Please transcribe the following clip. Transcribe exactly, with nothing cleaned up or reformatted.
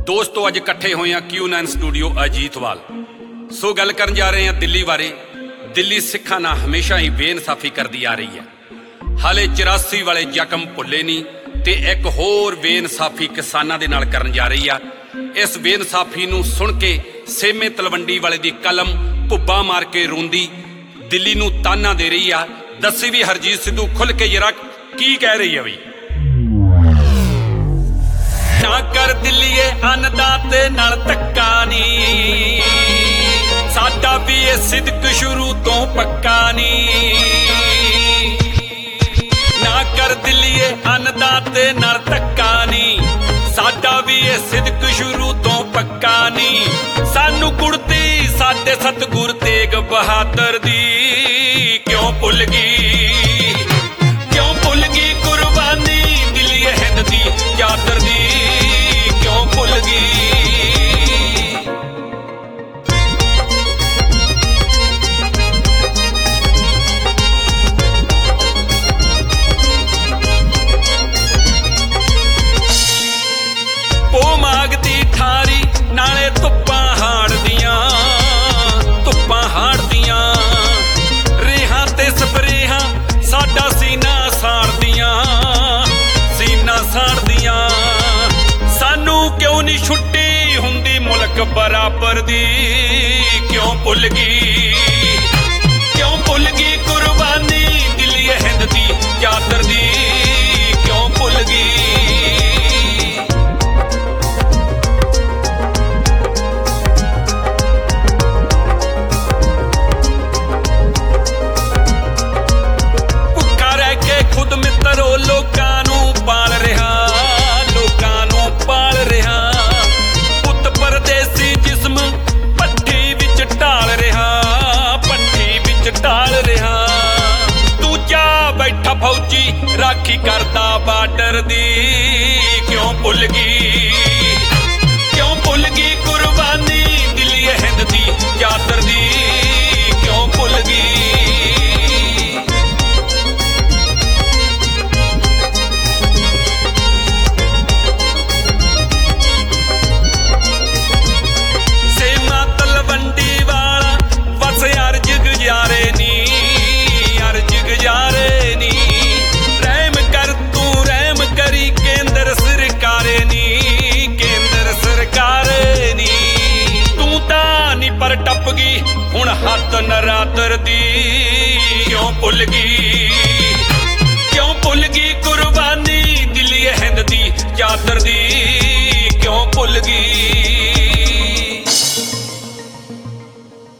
दोस्तों अज इकट्ठे होए हैं क्यू नाइन स्टूडियो अजीतवाल। सो गल करन जा रहे हैं दिल्ली बारे। दिल्ली सिखां नाल हमेशा ही बेइंसाफी करदी आ रही है। हाले चौरासी वाले जख्म भुल्ले नहीं ते एक होर बेइंसाफी किसानां दे नाल करन जा रही है। इस बेइंसाफी नूं सुन के सेमे तलवंडी वाले दी कलम भुब्बा मार के रोंदी दिल्ली नूं ताना दे रही है। दसी भी हरजीत सिद्धू खुल के जरा की कह रही है। बई ना कर दिल्लीए अन्नदाते नाल धक्का नी, साडा भी ये सिदक शुरू तो पक्का नी। ना कर दिल्लीए अन्नदाते नाल धक्का नी, साडा भी ये सिदक शुरू तो पक्का नी। सानू कुड़ती साडे सतगुर तेग बहादुर दी क्यों भुल गई, क्यों भुल गई कुर्बानी दिल्लीए हिंद दी यादर दी क्यों भुल गई। पो मागदी ठारी नाले धुप्पां हाड़ दियां, धुप्पां हाड़ दियां रेहां ते स्प्रेहां साडा सीना साड़ दियां, सीना साड़ दियां। सानू क्यों नहीं छुट्टी हुंदी मुल्क बराबर दी क्यों भुल गई, क्यों भुल गई कुर्बानी दिल्लीए हिंद दी यादर दी क्यों भुल गई। भुक्खा रह के खुद मित्रो लोकां नूं पाल रहा, लोकां नूं पाल रहा। पुत परदेसी जिस्म भट्ठी विच ढाल रहा, भट्ठी विच ढाल रहा। दूजा बैठा फौजी राखी करदा बार्डर दी क्यों भुल गई, क्यों भुल गई कुर्बानी दिल्लीए हिंद दी यादर दी क्यों भुल गई। सेमा तलवंडी वाला बस अर्ज गुजारे नी, अर्ज गुजारे नी। रहम कर तू रहम करी केंद्र सरकारे नी, केंद्र सरकारे नी। तू तां नी पर टप गई हुण हद नरातर दी क्यों भुल गई, क्यों भुल गई कुर्बानी दिल्लीए हिंद दी यादर दी क्यों भुल गई।